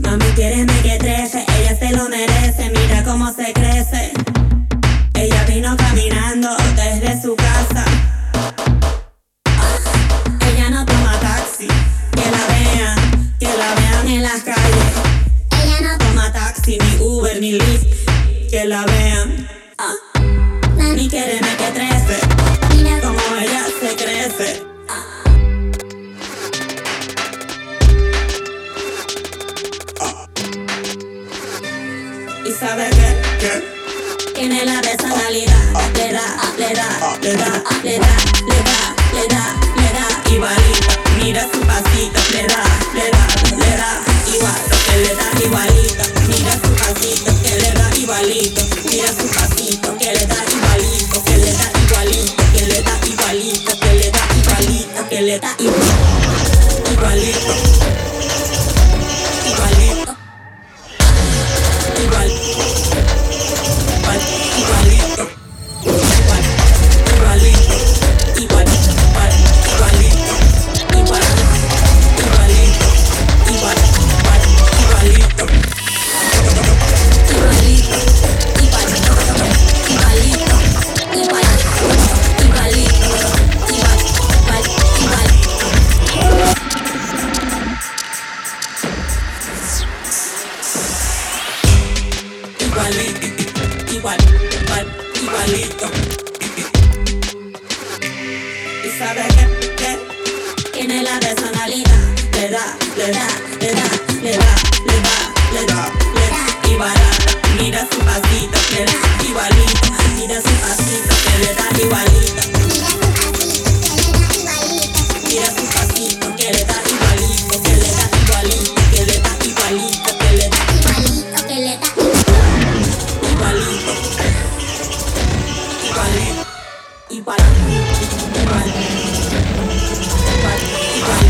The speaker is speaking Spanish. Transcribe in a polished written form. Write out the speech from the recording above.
Mami, quiéreme que trece, ella se lo merece, mira cómo se crece. Ella vino caminando desde su casa. Ella no toma taxi, que la vean en las calles. Ella no toma taxi, ni Uber, ni Lyft, que la vean. Mami, quiéreme que trece, mira cómo ella se crece. ¿Y sabe qué? Tiene la personalidad, le da igualito. Mira su pasito, le da igual lo que le da igualito. Mira su pasito, que le da igualito. Mira su pasito, que le da igualito, que le da igualito, que le da igualito, que le da igualito, que le da igualito, igualito, igualito. Igualito. ¿Y sabe qué? Tiene la personalidad, le da igualito. Mira su pasito, le da igualito. Mira su pasito, que le da igualito. Mira su pasito, que le da igualito, que le da igualito, que le da igualito, que le da igualito, que le da igualito. Igual.